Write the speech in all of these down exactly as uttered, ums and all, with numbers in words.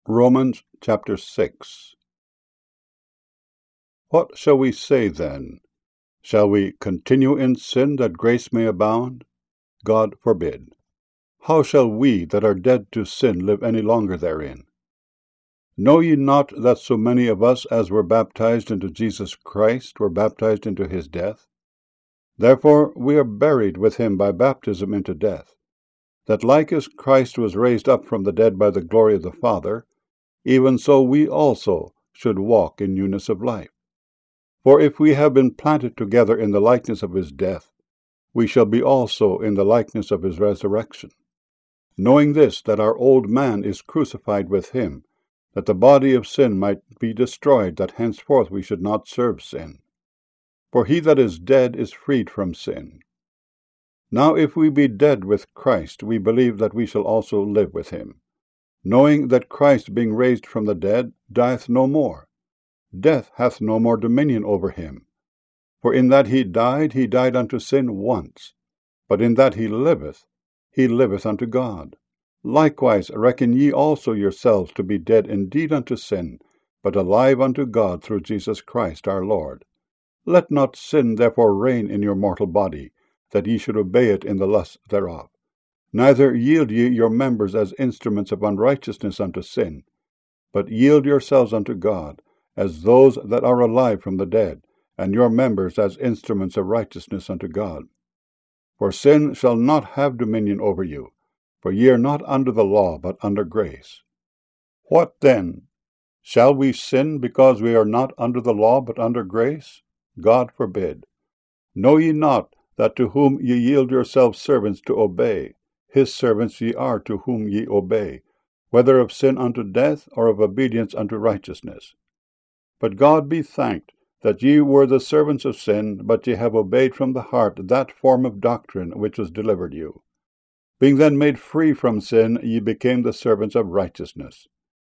Romans chapter six. What shall we say then? Shall we continue in sin that grace may abound? God forbid. How shall we that are dead to sin live any longer therein? Know ye not that so many of us as were baptized into Jesus Christ were baptized into his death? Therefore we are buried with him by baptism into death, that like as Christ was raised up from the dead by the glory of the Father, even so we also should walk in newness of life. For if we have been planted together in the likeness of his death, we shall be also in the likeness of his resurrection. Knowing this, that our old man is crucified with him, that the body of sin might be destroyed, that henceforth we should not serve sin. For he that is dead is freed from sin. Now if we be dead with Christ, we believe that we shall also live with him, knowing that Christ, being raised from the dead, dieth no more. Death hath no more dominion over him. For in that he died, he died unto sin once, but in that he liveth, he liveth unto God. Likewise reckon ye also yourselves to be dead indeed unto sin, but alive unto God through Jesus Christ our Lord. Let not sin therefore reign in your mortal body, that ye should obey it in the lust thereof. Neither yield ye your members as instruments of unrighteousness unto sin, but yield yourselves unto God, as those that are alive from the dead, and your members as instruments of righteousness unto God. For sin shall not have dominion over you, for ye are not under the law, but under grace. What then? Shall we sin because we are not under the law, but under grace? God forbid. Know ye not that to whom ye yield yourselves servants to obey, his servants ye are to whom ye obey, whether of sin unto death, or of obedience unto righteousness? But God be thanked, that ye were the servants of sin, but ye have obeyed from the heart that form of doctrine which was delivered you. Being then made free from sin, ye became the servants of righteousness.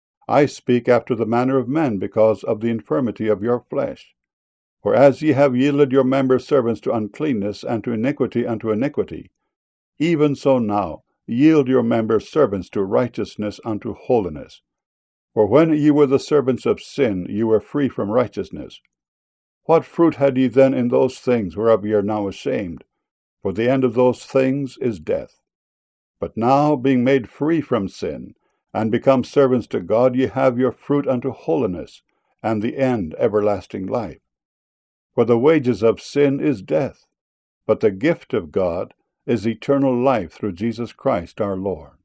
I speak after the manner of men, because of the infirmity of your flesh. For as ye have yielded your members servants to uncleanness, and to iniquity unto iniquity, even so now yield your members servants to righteousness unto holiness. For when ye were the servants of sin, ye were free from righteousness. What fruit had ye then in those things whereof ye are now ashamed? For the end of those things is death. But now, being made free from sin, and become servants to God, ye have your fruit unto holiness, and the end everlasting life. For the wages of sin is death, but the gift of God is eternal life through Jesus Christ our Lord.